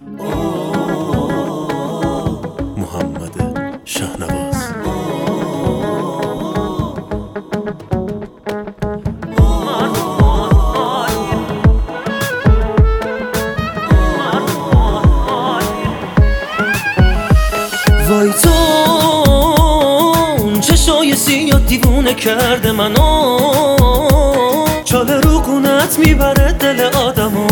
محمد شهنواز. وای تو اون چشای سیاه دیوونه کرده منو، چاله رو گونت میبره دل آدمو،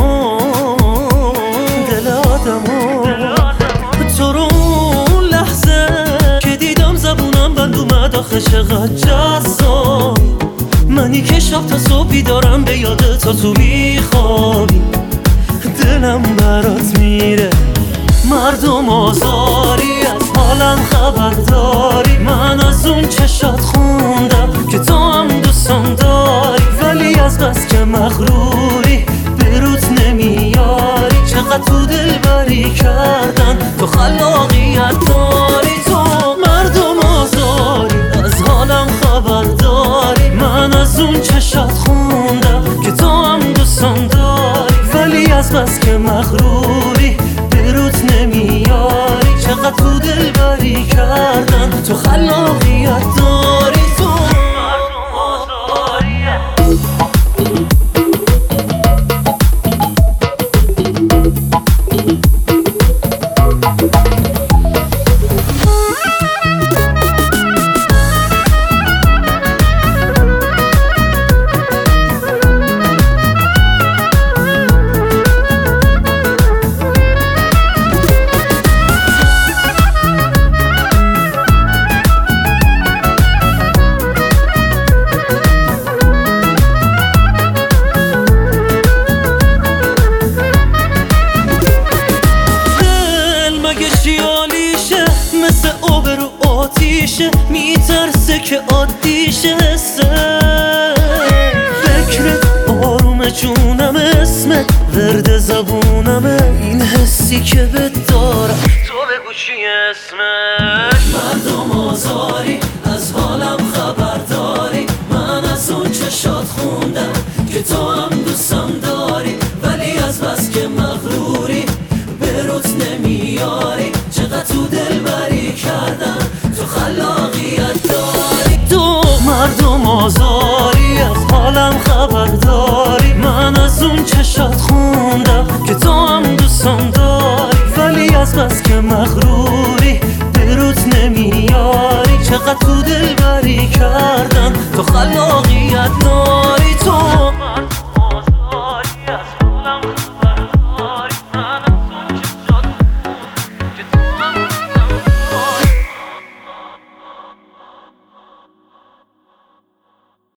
دل آدمو. تو رو اون لحظه که دیدم زبونم بند اومد آخه چقدر جذاب، منی که شب تا صبح بیدارم به یاد تو میخوابی، دلم برات میره مردم آزاری، از حالم خبرداری، من از اون چشات خوندم که تو هم دوستم داری، ولی از بس که مغروری به روت نمیاری، چقدر تو دل بری کردن تو خلاقیت داری، تو مردم آزاری، از حالم خبرداری، من از اون چشات خوندم که تو هم دوستم داری، ولی از بس که مغروری به روت نمیاری، چقدر تو دل بری کردن تو خلاقیت داری، تو مردم آزاریه. مثل آب رو آتیشه، میترسه که عادیشه حسه، فکرت آروم جونم، اسمت ورد زبونمه، این حسی که بهت دارم تو بگو چی اسمش. مردم آزاری، از حالم خبرداری، من از اون چشات خوندم که تو هم دوستم داری، ولی از بس که مغروری به روت نمیاری، چقدر تو دل بری کردن تو خلاقیت داری، تو مردم آزاری، از حالم خبرداری، من از اون چشات خوندم که تو هم دوستم داری، ولی از بس که مغروری به روت نمیاری، چقدر تو دل بری کردن تو خلاقیت داری.